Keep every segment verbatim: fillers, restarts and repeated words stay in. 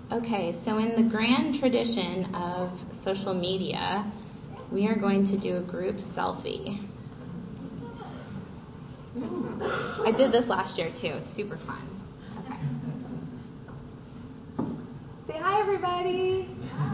Okay, so in the grand tradition of social media, we are going to do a group selfie. I did this last year too. It's super fun. Okay. Say hi, everybody.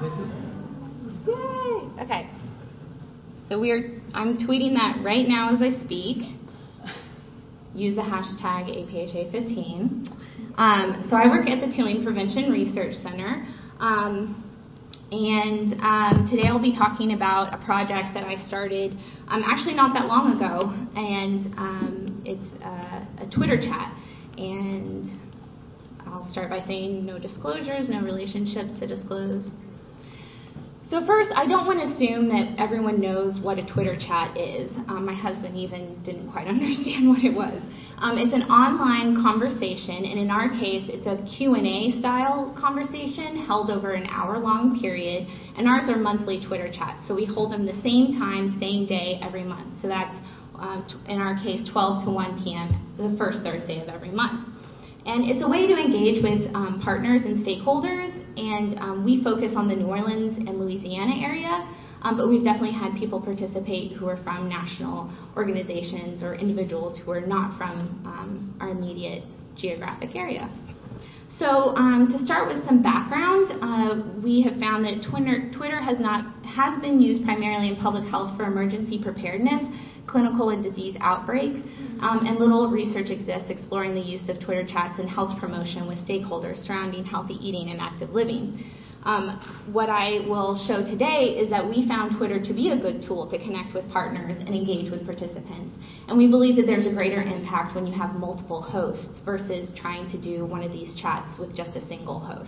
Yay. Okay. So we are. I'm tweeting that right now as I speak. Use the hashtag A P H A fifteen. Um, so I work at the Tueling Prevention Research Center, um, and um, today I'll be talking about a project that I started um, actually not that long ago, and um, it's uh, a Twitter chat. And I'll start by saying no disclosures, no relationships to disclose. So first, I don't want to assume that everyone knows what a Twitter chat is. Um, my husband even didn't quite understand what it was. Um, it's an online conversation, and in our case, it's a Q and A style conversation held over an hour-long period, and ours are monthly Twitter chats. So we hold them the same time, same day, every month. So that's, um, in our case, twelve to one p.m. the first Thursday of every month. And it's a way to engage with um, partners and stakeholders, and um, we focus on the New Orleans and Louisiana area, um, but we've definitely had people participate who are from national organizations or individuals who are not from um, our immediate geographic area. So um, to start with some background, uh, we have found that Twitter, Twitter has, not, has been used primarily in public health for emergency preparedness, clinical and disease outbreaks, um, and little research exists exploring the use of Twitter chats and health promotion with stakeholders surrounding healthy eating and active living. Um, what I will show today is that we found Twitter to be a good tool to connect with partners and engage with participants. And we believe that there's a greater impact when you have multiple hosts versus trying to do one of these chats with just a single host.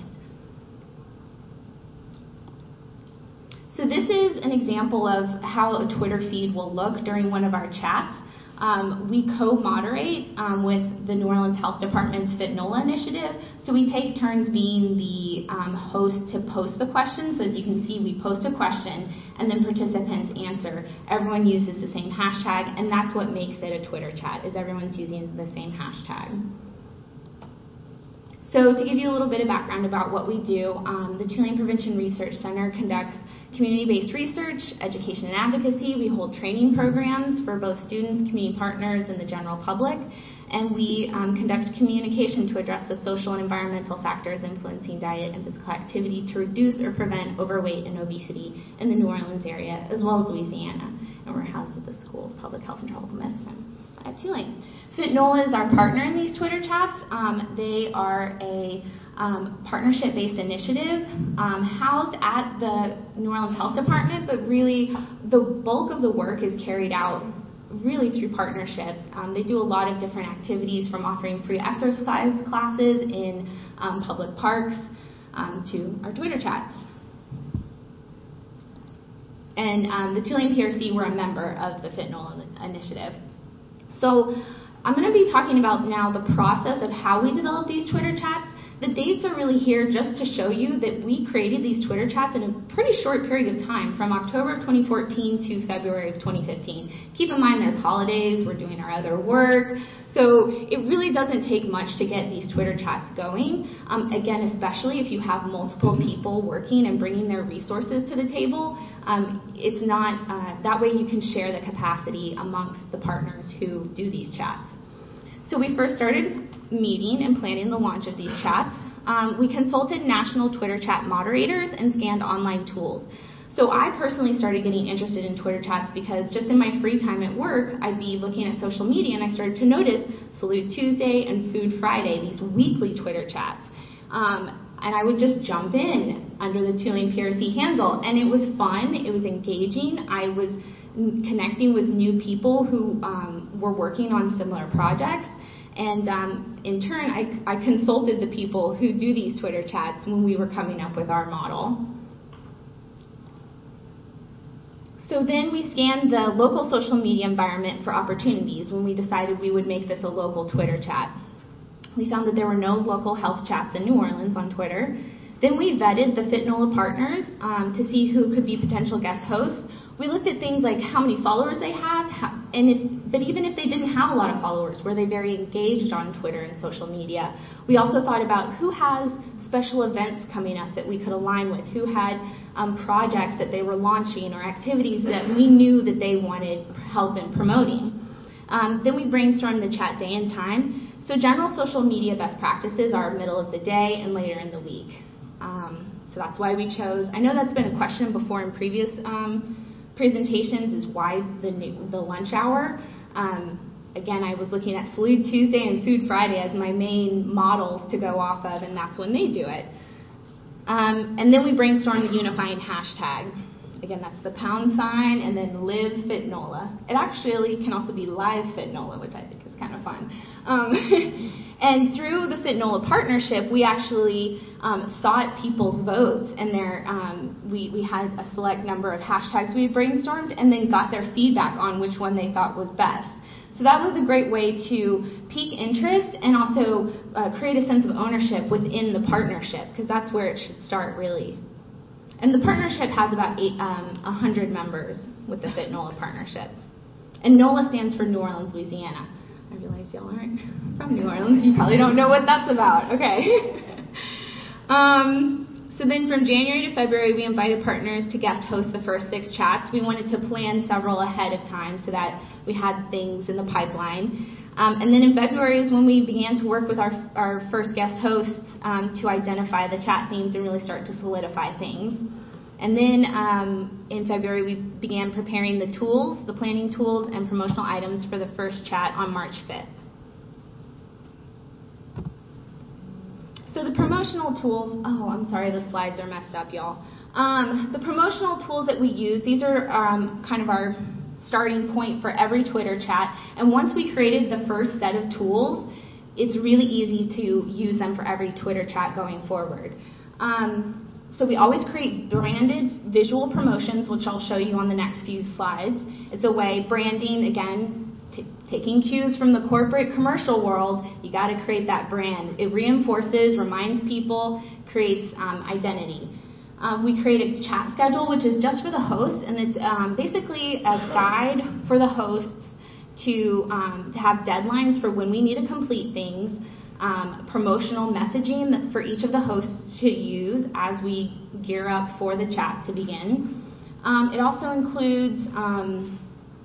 So this is an example of how a Twitter feed will look during one of our chats. Um, we co-moderate um, with the New Orleans Health Department's Fit NOLA initiative. So we take turns being the um, host to post the question. So as you can see, we post a question and then participants answer. Everyone uses the same hashtag, and that's what makes it a Twitter chat, is everyone's using the same hashtag. So to give you a little bit of background about what we do, um, the Tueling Prevention Research Center conducts community-based research, education and advocacy. We hold training programs for both students, community partners, and the general public. And we um, conduct communication to address the social and environmental factors influencing diet and physical activity to reduce or prevent overweight and obesity in the New Orleans area, as well as Louisiana. And we're housed at the School of Public Health and Tropical Medicine at Tueling. Fit NOLA is our partner in these Twitter chats. Um, they are a um, partnership-based initiative um, housed at the New Orleans Health Department, but really the bulk of the work is carried out really through partnerships. Um, they do a lot of different activities, from offering free exercise classes in um, public parks um, to our Twitter chats. And um, the Tueling P R C, we're a member of the Fit NOLA initiative. So I'm going to be talking about now the process of how we develop these Twitter chats. The dates are really here just to show you that we created these Twitter chats in a pretty short period of time, from October of twenty fourteen to February of twenty fifteen. Keep in mind there's holidays, we're doing our other work, so it really doesn't take much to get these Twitter chats going. Um, again, especially if you have multiple people working and bringing their resources to the table, um, it's not, uh, that way you can share the capacity amongst the partners who do these chats. So we first started meeting and planning the launch of these chats. Um, we consulted national Twitter chat moderators and scanned online tools. So I personally started getting interested in Twitter chats because just in my free time at work, I'd be looking at social media and I started to notice Salute Tuesday and Food Friday, these weekly Twitter chats. Um, and I would just jump in under the Tueling P R C handle, and it was fun, it was engaging. I was connecting with new people who um, were working on similar projects. And um, in turn, I, I consulted the people who do these Twitter chats when we were coming up with our model. So then we scanned the local social media environment for opportunities when we decided we would make this a local Twitter chat. We found that there were no local health chats in New Orleans on Twitter. Then we vetted the Fit NOLA partners um, to see who could be potential guest hosts. We looked at things like how many followers they have, how, and if, but even if they didn't have a lot of followers, were they very engaged on Twitter and social media? We also thought about who has special events coming up that we could align with, who had um, projects that they were launching or activities that we knew that they wanted help in promoting. Um, then we brainstormed the chat day and time. So general social media best practices are middle of the day and later in the week. Um, so that's why we chose, I know that's been a question before in previous um, presentations, is why the, new, the lunch hour. Um, again, I was looking at Salute Tuesday and Food Friday as my main models to go off of, and that's when they do it. Um, and then we brainstormed the unifying hashtag. Again, that's the pound sign, and then Live Fit NOLA. It actually can also be Live Fit NOLA, which I think is kind of fun. Um, and through the Fit NOLA partnership, we actually um, sought people's votes, and their, um, we, we had a select number of hashtags we brainstormed, and then got their feedback on which one they thought was best. So that was a great way to pique interest and also uh, create a sense of ownership within the partnership, because that's where it should start, really. And the partnership has about eight, um, one hundred members with the Fit NOLA partnership. And NOLA stands for New Orleans, Louisiana. I realize y'all aren't from New Orleans. You probably don't know what that's about. Okay. um, so then from January to February, we invited partners to guest host the first six chats. We wanted to plan several ahead of time so that we had things in the pipeline. Um, and then in February is when we began to work with our, our first guest hosts um, to identify the chat themes and really start to solidify things. And then um, in February, we began preparing the tools, the planning tools, and promotional items for the first chat on March fifth. So the promotional tools, oh, I'm sorry, the slides are messed up, y'all. Um, the promotional tools that we use, these are um, kind of our starting point for every Twitter chat. And once we created the first set of tools, it's really easy to use them for every Twitter chat going forward. Um, so we always create branded visual promotions, which I'll show you on the next few slides. It's a way, branding, again, t taking cues from the corporate commercial world, you got to create that brand. It reinforces, reminds people, creates um, identity. Um, we create a chat schedule, which is just for the hosts, and it's um, basically a guide for the hosts to, um, to have deadlines for when we need to complete things, um, promotional messaging for each of the hosts to use as we gear up for the chat to begin. Um, it also includes um,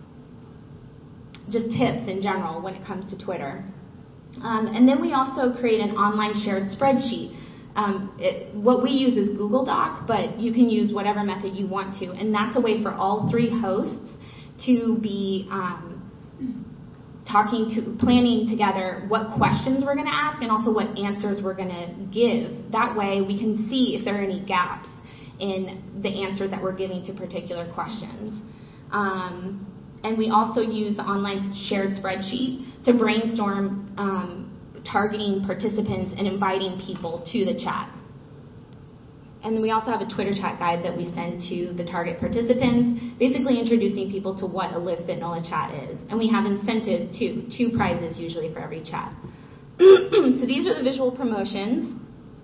just tips in general when it comes to Twitter. Um, and then we also create an online shared spreadsheet. Um, it, what we use is Google Doc, but you can use whatever method you want to, and that's a way for all three hosts to be um, talking to, planning together what questions we're going to ask and also what answers we're going to give. That way we can see if there are any gaps in the answers that we're giving to particular questions. Um, and we also use the online shared spreadsheet to brainstorm um, targeting participants and inviting people to the chat. And then we also have a Twitter chat guide that we send to the target participants, basically introducing people to what a Live Fit NOLA chat is. And we have incentives too, two prizes usually for every chat. So these are the visual promotions.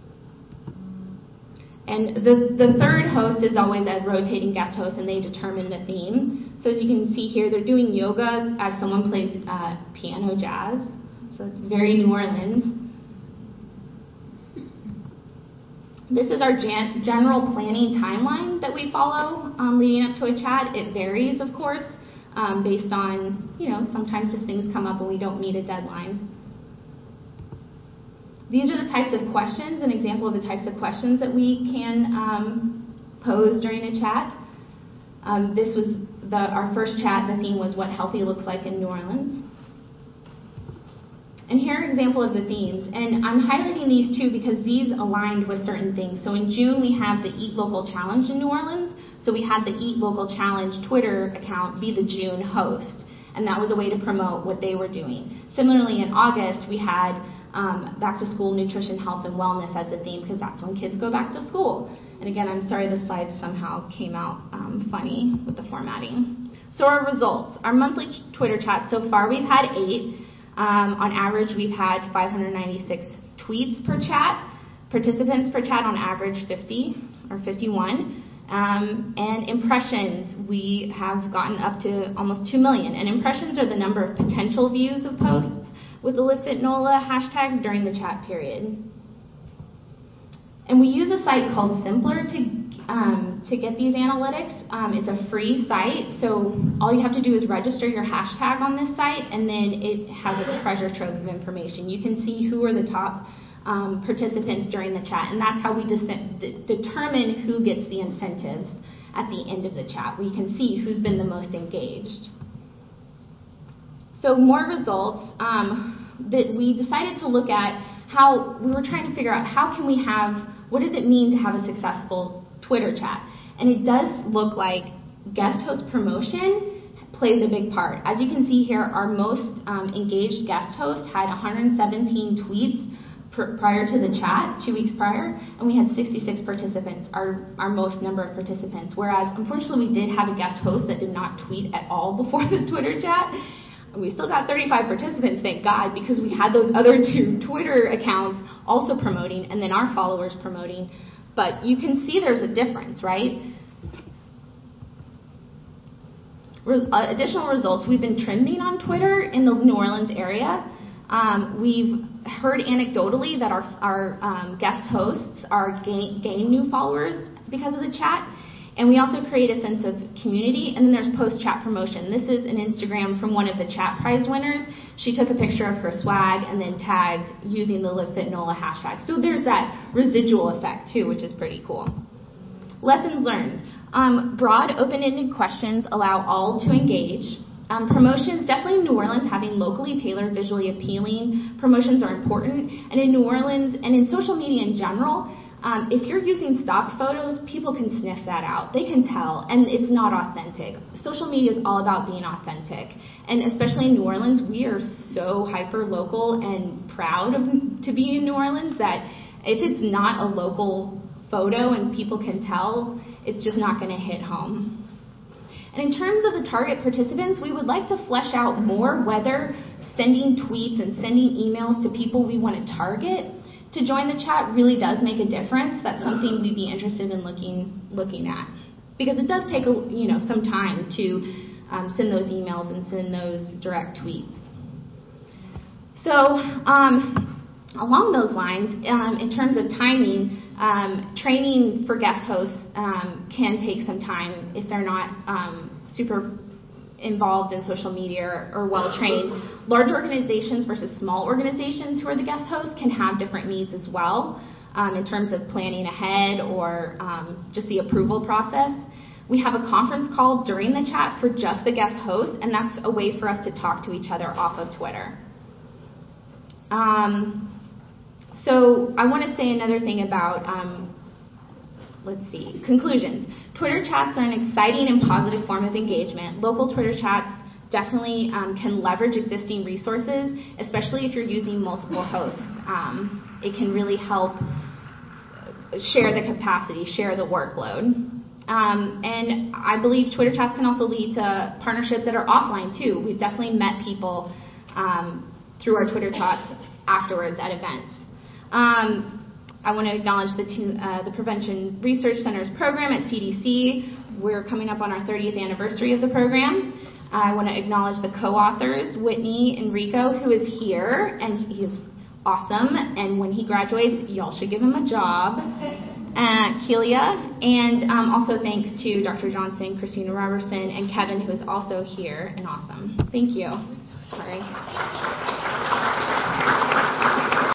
And the, the third host is always a rotating guest host, and they determine the theme. So as you can see here, they're doing yoga as someone plays uh, piano jazz. So it's very New Orleans. This is our gen general planning timeline that we follow um, leading up to a chat. It varies, of course, um, based on, you know, sometimes just things come up and we don't meet a deadline. These are the types of questions, an example of the types of questions that we can um, pose during a chat. Um, this was the, our first chat. The theme was what healthy looks like in New Orleans. And here are an example of the themes. And I'm highlighting these two because these aligned with certain things. So in June, we have the Eat Local Challenge in New Orleans. So we had the Eat Local Challenge Twitter account be the June host. And that was a way to promote what they were doing. Similarly, in August, we had um, back to school nutrition, health, and wellness as a theme because that's when kids go back to school. And again, I'm sorry the slides somehow came out um, funny with the formatting. So our results. Our monthly Twitter chat, so far we've had eight. Um, on average, we've had five hundred ninety-six tweets per chat, participants per chat on average fifty or fifty-one, um, and impressions, we have gotten up to almost two million. And impressions are the number of potential views of posts with the Live Fit NOLA hashtag during the chat period. And we use a site called Simpler to um, to get these analytics. Um, it's a free site, so all you have to do is register your hashtag on this site, and then it has a treasure trove of information. You can see who are the top um, participants during the chat, and that's how we de- de- determine who gets the incentives at the end of the chat. We can see who's been the most engaged. So more results. Um, that we decided to look at how we were trying to figure out how can we have, what does it mean to have a successful Twitter chat? And it does look like guest host promotion plays a big part. As you can see here, our most um, engaged guest host had one hundred seventeen tweets pr- prior to the chat, two weeks prior, and we had sixty-six participants, our, our most number of participants. Whereas, unfortunately, we did have a guest host that did not tweet at all before the Twitter chat. We still got thirty-five participants, thank God, because we had those other two Twitter accounts also promoting, and then our followers promoting. But you can see there's a difference, right? Re- uh, additional results, we've been trending on Twitter in the New Orleans area. Um, we've heard anecdotally that our, our um, guest hosts are gain, gaining new followers because of the chat. And we also create a sense of community. And then there's post-chat promotion. This is an Instagram from one of the chat prize winners. She took a picture of her swag and then tagged using the Live Fit NOLA hashtag. So there's that residual effect too, which is pretty cool. Lessons learned. Um, broad, open-ended questions allow all to engage. Um, promotions, definitely in New Orleans, having locally tailored, visually appealing promotions are important. And in New Orleans, and in social media in general, Um, if you're using stock photos, people can sniff that out. They can tell, and it's not authentic. Social media is all about being authentic, and especially in New Orleans, we are so hyper-local and proud of, to be in New Orleans that if it's not a local photo and people can tell, it's just not going to hit home. And in terms of the target participants, we would like to flesh out more whether sending tweets and sending emails to people we want to target to join the chat really does make a difference. That's something we'd be interested in looking looking at, because it does take a, you know some time to um, send those emails and send those direct tweets. So um, along those lines, um, in terms of timing, um, training for guest hosts um, can take some time if they're not um, super involved in social media or, or well trained. Large organizations versus small organizations who are the guest hosts can have different needs as well um, in terms of planning ahead or um, just the approval process. We have a conference call during the chat for just the guest host, and that's a way for us to talk to each other off of Twitter. Um, so I want to say another thing about um, Let's see. Conclusions. Twitter chats are an exciting and positive form of engagement. Local Twitter chats definitely um, can leverage existing resources, especially if you're using multiple hosts. Um, it can really help share the capacity, share the workload. Um, and I believe Twitter chats can also lead to partnerships that are offline too. We've definitely met people um, through our Twitter chats afterwards at events. Um, I want to acknowledge the, two, uh, the Prevention Research Center's program at C D C. We're coming up on our thirtieth anniversary of the program. Uh, I want to acknowledge the co-authors, Whitney and Rico, who is here, and he is awesome. And when he graduates, y'all should give him a job. Uh, Kelia, and um, also thanks to Doctor Johnson, Christina Robertson, and Kevin, who is also here and awesome. Thank you. Sorry.